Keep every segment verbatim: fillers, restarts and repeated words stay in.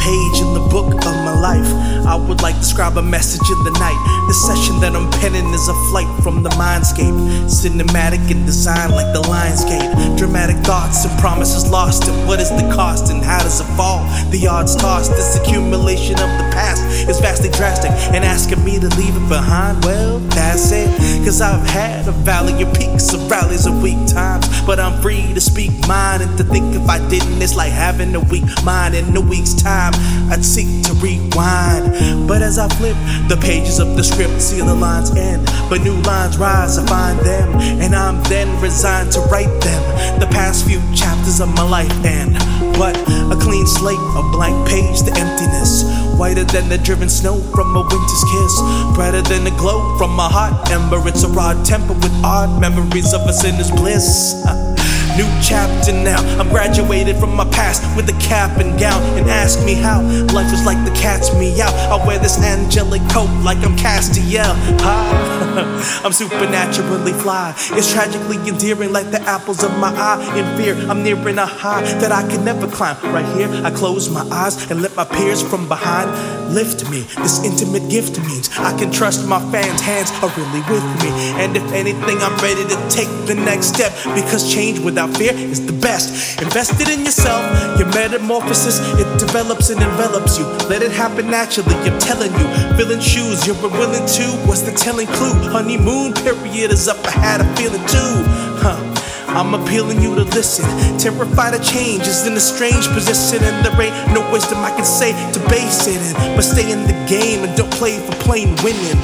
page in the book of my life. I would like to describe a message in the night. The session that I'm penning is a flight from the mindscape. Cinematic in design like the Lionsgate. Dramatic thoughts and promises lost. And what is the cost and how does it fall? The odds tossed. This accumulation of the past is vastly drastic. And asking me to leave it behind, well, that's it. Cause I've had a valley of peaks, of rallies of weak times. But I'm free to speak mine and to think if I didn't, it's like having a weak mind. In a week's time, I'd seek to rewind. But as I flip the pages of the script, see the lines end, but new lines rise, I find them, and I'm then resigned to write them. The past few chapters of my life and what? A clean slate, a blank page, the emptiness. Whiter than the driven snow from a winter's kiss. Brighter than the glow from a hot ember. It's a raw temper with odd memories of a sinner's bliss. New chapter now, I'm graduated from my past with a cap and gown. And ask me how life is like the cat's meow. I wear this angelic coat like I'm Castiel. Hi, I'm supernaturally fly. It's tragically endearing like the apples of my eye. In fear, I'm nearing a high that I can never climb. Right here, I close my eyes and let my peers from behind lift me. This intimate gift means I can trust my fans' hands are really with me. And if anything, I'm ready to take the next step, because change without fear is the best. Invested in yourself, your metamorphosis, it develops and envelops you. Let it happen naturally, I'm telling you. Filling shoes, you're willing to. What's the telling clue? Honeymoon period is up, I had a feeling too. Huh. I'm appealing you to listen. Terrified of change is in a strange position, and there ain't no wisdom I can say to base it in. But stay in the game and don't play for plain winning.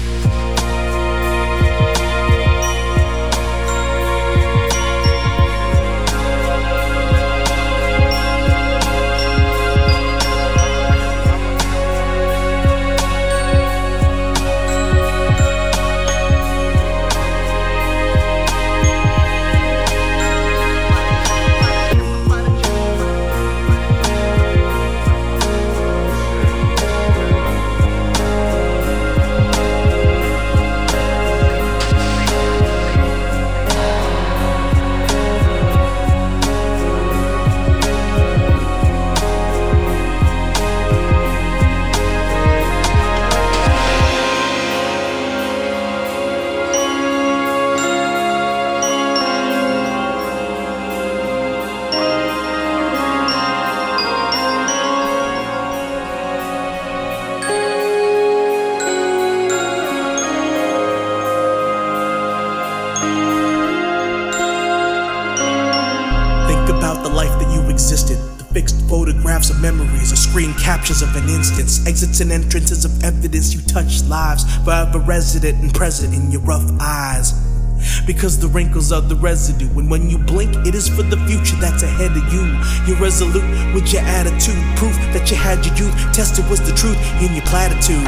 About the life that you existed, the fixed photographs of memories, or screen captures of an instance, exits and entrances of evidence. You touch lives, forever resident and present in your rough eyes. Because the wrinkles are the residue, and when you blink, it is for the future that's ahead of you. You're resolute with your attitude, proof that you had your youth, tested was the truth in your platitude.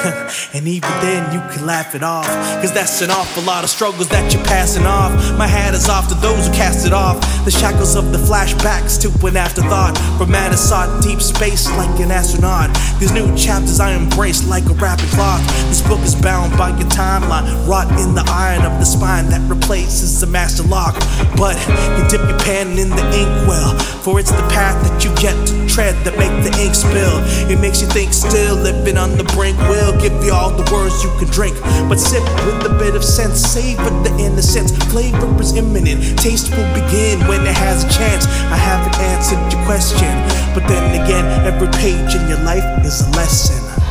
And even then you can laugh it off, cause that's an awful lot of struggles that you're passing off. My hat is off to those who cast it off. The shackles of the flashbacks to an afterthought. From man sought deep space like an astronaut. These new chapters I embrace like a wrapping cloth. This book is bound by your timeline, wrought in the iron of the spine that replaces the master lock. But you dip your pen in the inkwell, for it's the path that you get to tread that make the ink spill. It makes you think still, living on the brink will give you all the words you can drink, but sip with a bit of sense, savor the innocence. Flavor is imminent, taste will begin when it has a chance. I haven't answered your question, but then again, every page in your life is a lesson.